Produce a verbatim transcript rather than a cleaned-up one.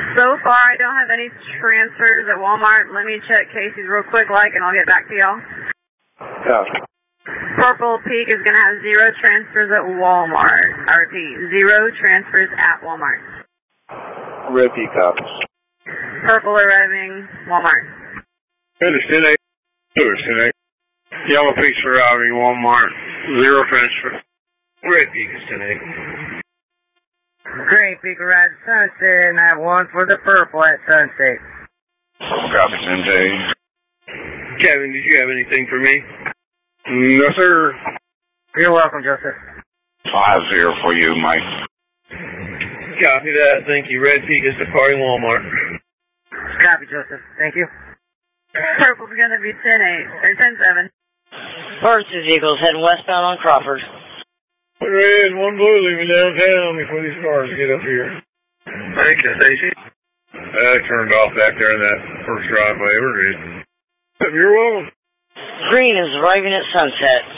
So far, I don't have any transfers at Walmart. Let me check Casey's real quick, like, and I'll get back to y'all. Yeah. Purple Peak is going to have zero transfers at Walmart. I repeat, zero transfers at Walmart. Red Peak copies. Purple arriving Walmart. Understand eight. Understand eight. Yellow Peak's arriving Walmart. Zero transfer. Red Peak is ten eight. Green Peak arrived at Sunset, and I have one for the purple at Sunset. Copy, ten eight. Kevin, did you have anything for me? No, sir. You're welcome, Joseph. I'll have zero for you, Mike. Copy that. Thank you. Red Peak is departing Walmart. Copy, Joseph. Thank you. Purple's going to be ten eight, or ten seven. Versus Eagles heading westbound on Crawford. One red, one blue leaving downtown before these cars get up here. Thank you, Stacy. I turned off back there in that first driveway. We're good. You're welcome. Green is arriving at Sunset.